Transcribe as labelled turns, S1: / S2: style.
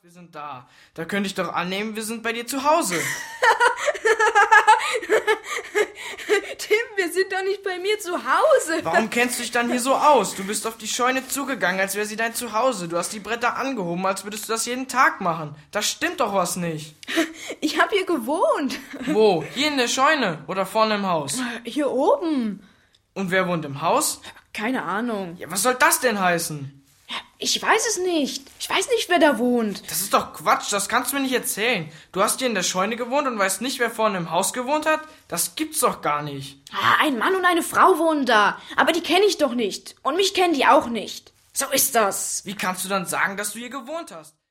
S1: Wir sind da. Da könnte ich doch annehmen, wir sind bei dir zu Hause.
S2: Tim, wir sind doch nicht bei mir zu Hause.
S1: Warum kennst du dich dann hier so aus? Du bist auf die Scheune zugegangen, als wäre sie dein Zuhause. Du hast die Bretter angehoben, als würdest du das jeden Tag machen. Da stimmt doch was nicht.
S2: Ich habe hier gewohnt.
S1: Wo? Hier in der Scheune oder vorne im Haus?
S2: Hier oben.
S1: Und wer wohnt im Haus?
S2: Keine Ahnung.
S1: Ja, was soll das denn heißen?
S2: Ich weiß es nicht. Ich weiß nicht, wer da wohnt.
S1: Das ist doch Quatsch, das kannst du mir nicht erzählen. Du hast hier in der Scheune gewohnt und weißt nicht, wer vorne im Haus gewohnt hat? Das gibt's doch gar nicht.
S2: Ein Mann und eine Frau wohnen da. Aber die kenne ich doch nicht. Und mich kennen die auch nicht. So ist das.
S1: Wie kannst du dann sagen, dass du hier gewohnt hast?